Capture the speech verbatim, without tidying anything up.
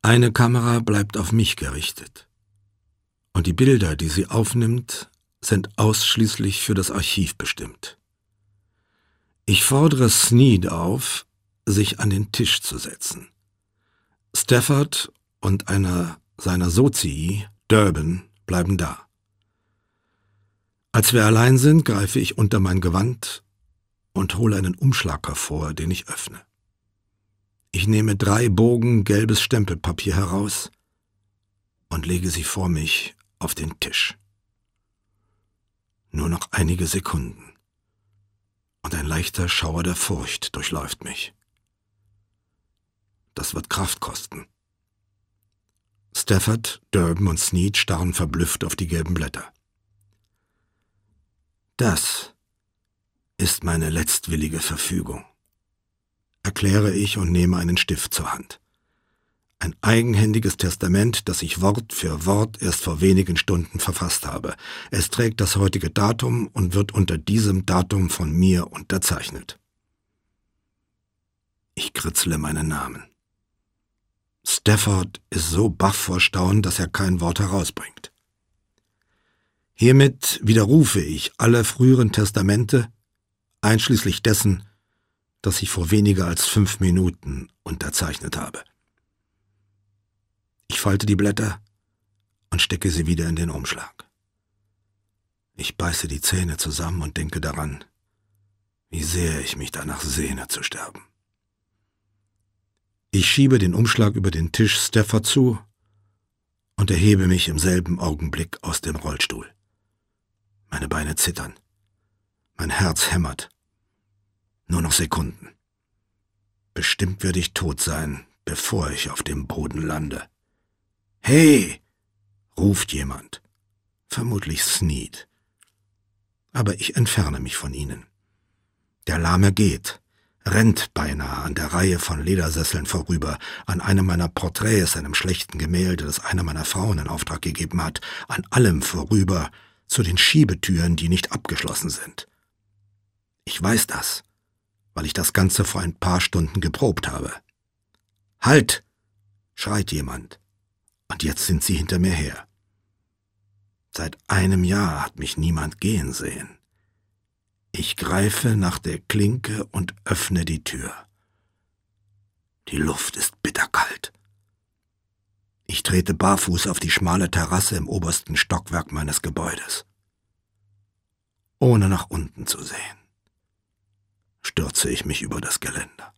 Eine Kamera bleibt auf mich gerichtet. Und die Bilder, die sie aufnimmt, sind ausschließlich für das Archiv bestimmt. Ich fordere Sneed auf, sich an den Tisch zu setzen. Stafford und einer seiner Sozii, Durbin, bleiben da. Als wir allein sind, greife ich unter mein Gewand und hole einen Umschlag hervor, den ich öffne. Ich nehme drei Bogen gelbes Stempelpapier heraus und lege sie vor mich auf den Tisch. Nur noch einige Sekunden und ein leichter Schauer der Furcht durchläuft mich. Das wird Kraft kosten. Stafford, Durbin und Sneed starren verblüfft auf die gelben Blätter. Das ist meine letztwillige Verfügung, erkläre ich und nehme einen Stift zur Hand. Ein eigenhändiges Testament, das ich Wort für Wort erst vor wenigen Stunden verfasst habe. Es trägt das heutige Datum und wird unter diesem Datum von mir unterzeichnet. Ich kritzle meinen Namen. Stafford ist so baff vor Staunen, dass er kein Wort herausbringt. Hiermit widerrufe ich alle früheren Testamente, einschließlich dessen, das ich vor weniger als fünf Minuten unterzeichnet habe. Ich falte die Blätter und stecke sie wieder in den Umschlag. Ich beiße die Zähne zusammen und denke daran, wie sehr ich mich danach sehne zu sterben. Ich schiebe den Umschlag über den Tisch Stafford zu und erhebe mich im selben Augenblick aus dem Rollstuhl. Meine Beine zittern. Mein Herz hämmert. Nur noch Sekunden. Bestimmt werde ich tot sein, bevor ich auf dem Boden lande. »Hey!« ruft jemand. Vermutlich Sneed. Aber ich entferne mich von ihnen. Der Lahme geht, rennt beinahe an der Reihe von Ledersesseln vorüber, an einem meiner Porträts, einem schlechten Gemälde, das einer meiner Frauen in Auftrag gegeben hat, an allem vorüber, zu den Schiebetüren, die nicht abgeschlossen sind. Ich weiß das, weil ich das Ganze vor ein paar Stunden geprobt habe. »Halt!« schreit jemand, und jetzt sind sie hinter mir her. Seit einem Jahr hat mich niemand gehen sehen. Ich greife nach der Klinke und öffne die Tür. Die Luft ist bitterkalt. Ich trete barfuß auf die schmale Terrasse im obersten Stockwerk meines Gebäudes. Ohne nach unten zu sehen, stürze ich mich über das Geländer.